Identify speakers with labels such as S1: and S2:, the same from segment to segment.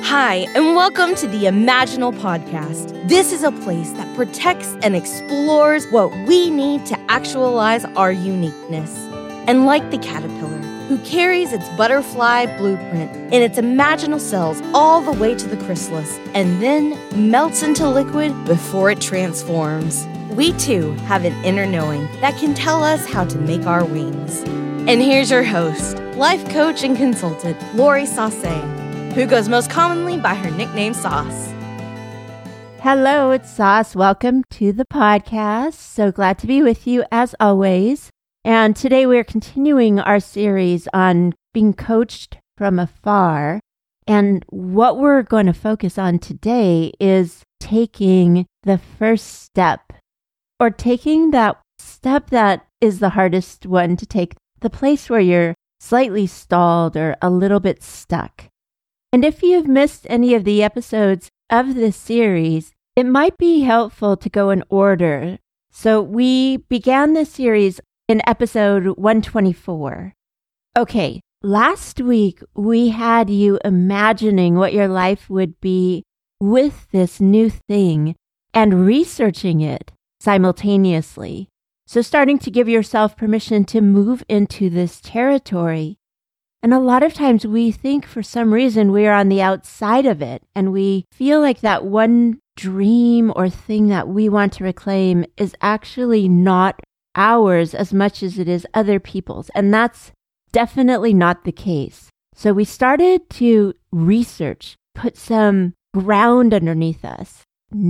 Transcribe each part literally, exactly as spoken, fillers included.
S1: Hi, and welcome to the Imaginal Podcast. This is a place that protects and explores what we need to actualize our uniqueness. And like the caterpillar, who carries its butterfly blueprint in its imaginal cells all the way to the chrysalis, and then melts into liquid before it transforms, we too have an inner knowing that can tell us how to make our wings. And here's your host, life coach and consultant, Lori Sauce, who goes most commonly by her nickname Sauce.
S2: Hello, it's Sauce. Welcome to the podcast. So glad to be with you as always. And today we're continuing our series on being coached from afar. And what we're going to focus on today is taking the first step, or taking that step that is the hardest one to take, the place where you're slightly stalled or a little bit stuck. And if you've missed any of the episodes of this series, it might be helpful to go in order. So we began this series in episode one twenty-four. Okay, last week we had you imagining what your life would be with this new thing and researching it simultaneously. So starting to give yourself permission to move into this territory. And a lot of times we think for some reason we are on the outside of it, and we feel like that one dream or thing that we want to reclaim is actually not ours as much as it is other people's. And that's definitely not the case. So we started to research, put some ground underneath us.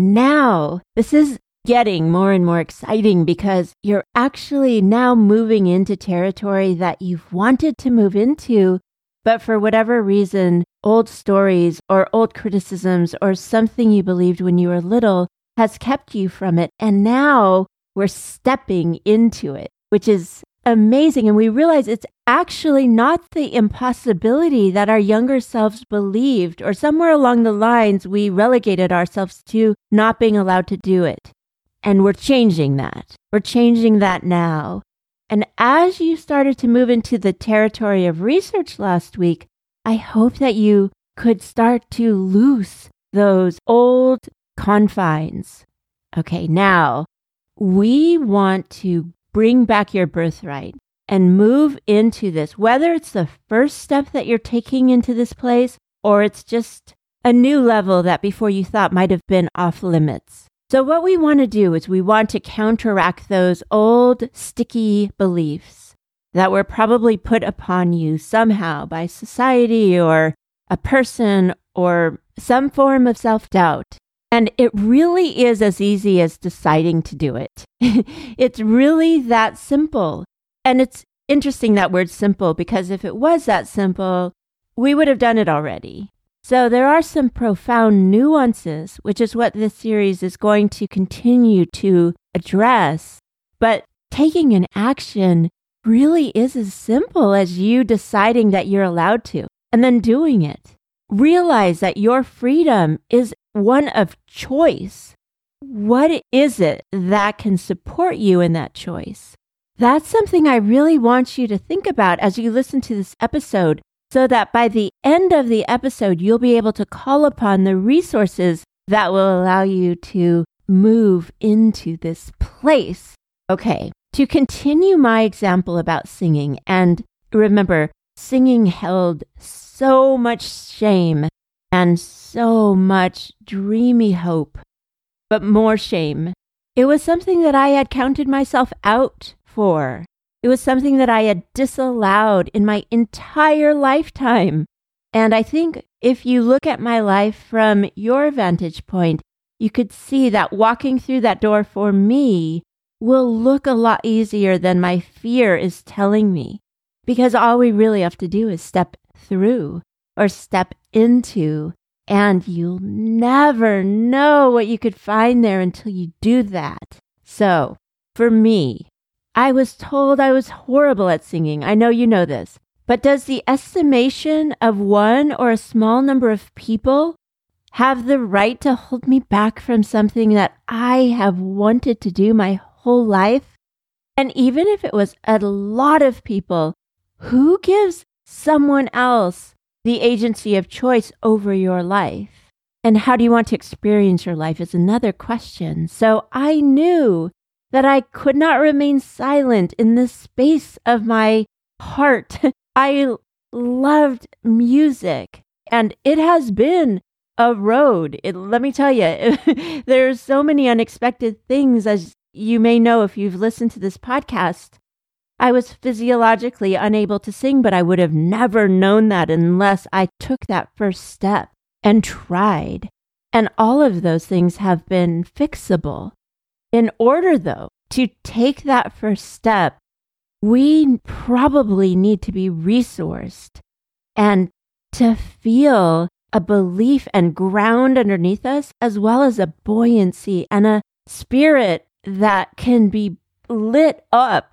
S2: Now, this is getting more and more exciting because you're actually now moving into territory that you've wanted to move into, but for whatever reason, old stories or old criticisms or something you believed when you were little has kept you from it. And now we're stepping into it, which is amazing. And we realize it's actually not the impossibility that our younger selves believed, or somewhere along the lines, we relegated ourselves to not being allowed to do it. And we're changing that. We're changing that now. And as you started to move into the territory of research last week, I hope that you could start to loose those old confines. Okay, now we want to bring back your birthright and move into this, whether it's the first step that you're taking into this place, or it's just a new level that before you thought might have been off limits. So what we want to do is we want to counteract those old sticky beliefs that were probably put upon you somehow by society or a person or some form of self-doubt. And it really is as easy as deciding to do it. It's really that simple. And it's interesting that word simple, because if it was that simple, we would have done it already. So there are some profound nuances, which is what this series is going to continue to address. But taking an action really is as simple as you deciding that you're allowed to, and then doing it. Realize that your freedom is one of choice. What is it that can support you in that choice? That's something I really want you to think about as you listen to this episode, so that by the end of the episode, you'll be able to call upon the resources that will allow you to move into this place. Okay, to continue my example about singing, and remember, singing held so much shame and so much dreamy hope, but more shame. It was something that I had counted myself out for. It was something that I had disallowed in my entire lifetime. And I think if you look at my life from your vantage point, you could see that walking through that door for me will look a lot easier than my fear is telling me. Because all we really have to do is step through or step into, and you'll never know what you could find there until you do that. So, for me, I was told I was horrible at singing. I know you know this. But does the estimation of one or a small number of people have the right to hold me back from something that I have wanted to do my whole life? And even if it was a lot of people, who gives someone else the agency of choice over your life. And how do you want to experience your life is another question. So I knew that I could not remain silent in this space of my heart. I loved music, and it has been a road. It, let me tell you, there's so many unexpected things, as you may know if you've listened to this podcast. I was physiologically unable to sing, but I would have never known that unless I took that first step and tried. And all of those things have been fixable. In order, though, to take that first step, we probably need to be resourced and to feel a belief and ground underneath us, as well as a buoyancy and a spirit that can be lit up.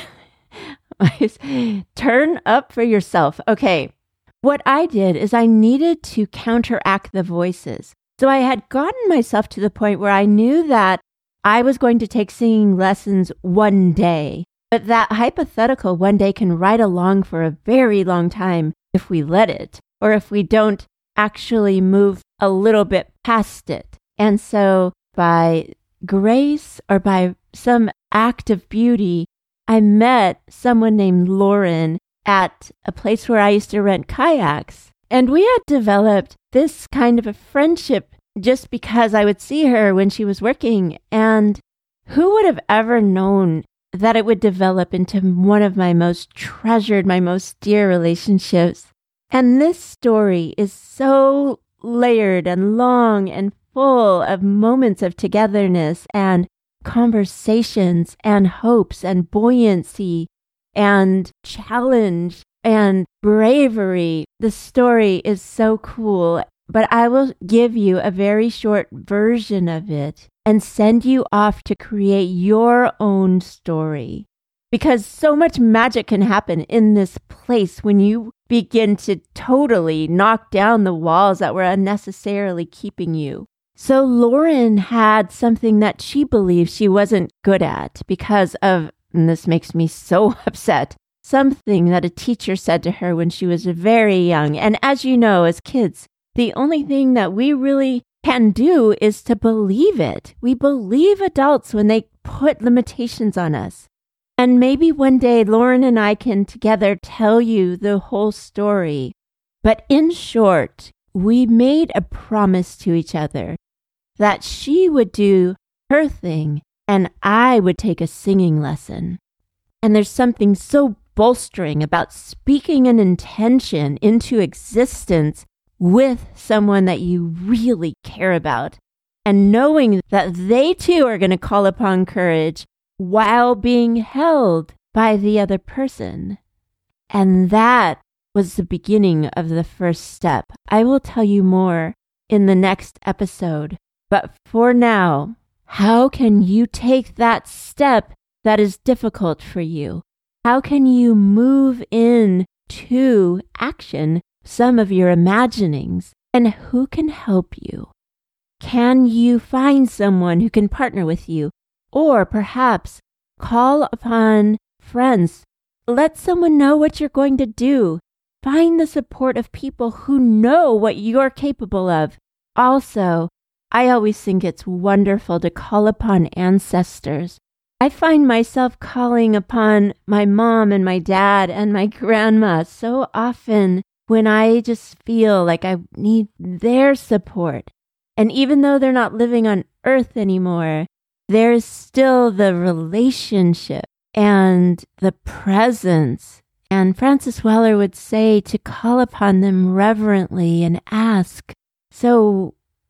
S2: Turn up for yourself. Okay. What I did is I needed to counteract the voices. So I had gotten myself to the point where I knew that I was going to take singing lessons one day, but that hypothetical one day can ride along for a very long time if we let it, or if we don't actually move a little bit past it. And so by grace or by some act of beauty, I met someone named Lauren at a place where I used to rent kayaks. And we had developed this kind of a friendship just because I would see her when she was working. And who would have ever known that it would develop into one of my most treasured, my most dear relationships? And this story is so layered and long and full of moments of togetherness and conversations and hopes and buoyancy and challenge and bravery. The story is so cool, but I will give you a very short version of it and send you off to create your own story. Because so much magic can happen in this place when you begin to totally knock down the walls that were unnecessarily keeping you. So Lauren had something that she believed she wasn't good at because of, and this makes me so upset, something that a teacher said to her when she was very young. And as you know, as kids, the only thing that we really can do is to believe it. We believe adults when they put limitations on us. And maybe one day Lauren and I can together tell you the whole story. But in short, we made a promise to each other that she would do her thing and I would take a singing lesson. And there's something so bolstering about speaking an intention into existence with someone that you really care about and knowing that they too are going to call upon courage while being held by the other person. And that was the beginning of the first step. I will tell you more in the next episode. But for now, how can you take that step that is difficult for you? How can you move in to action some of your imaginings? And who can help you? Can you find someone who can partner with you? Or perhaps call upon friends. Let someone know what you're going to do. Find the support of people who know what you're capable of. Also, I always think it's wonderful to call upon ancestors. I find myself calling upon my mom and my dad and my grandma so often when I just feel like I need their support. And even though they're not living on earth anymore, there's still the relationship and the presence. And Francis Weller would say to call upon them reverently and ask, so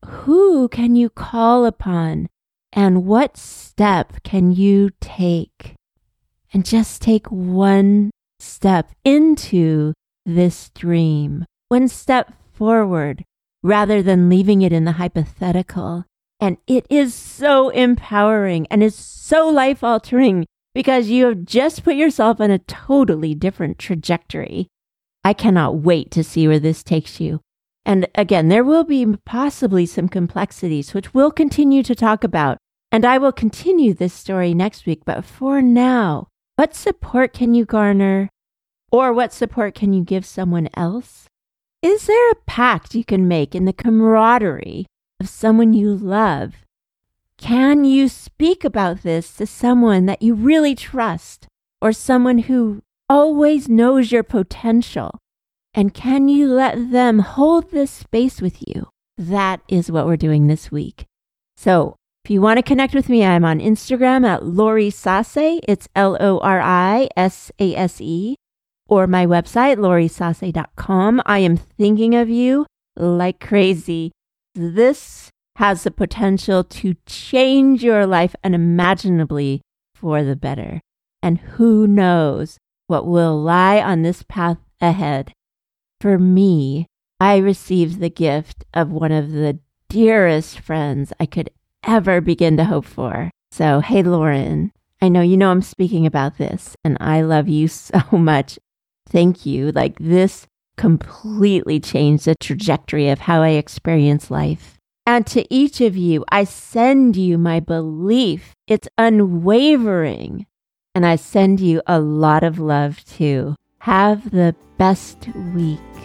S2: who can you call upon? And what step can you take? And just take one step into this dream, one step forward, rather than leaving it in the hypothetical. And it is so empowering and is so life-altering because you have just put yourself on a totally different trajectory. I cannot wait to see where this takes you. And again, there will be possibly some complexities, which we'll continue to talk about. And I will continue this story next week. But for now, what support can you garner? Or what support can you give someone else? Is there a pact you can make in the camaraderie of someone you love? Can you speak about this to someone that you really trust or someone who always knows your potential? And can you let them hold this space with you? That is what we're doing this week. So if you want to connect with me, I'm on Instagram at Lori Sase. It's L O R I S A S E. Or my website, lori sase dot com. I am thinking of you like crazy. This has the potential to change your life unimaginably for the better. And who knows what will lie on this path ahead. For me, I received the gift of one of the dearest friends I could ever begin to hope for. So, hey, Lauren, I know you know I'm speaking about this, and I love you so much. Thank you. Like, this completely changed the trajectory of how I experience life. And to each of you, I send you my belief. It's unwavering. And I send you a lot of love too. Have the best week.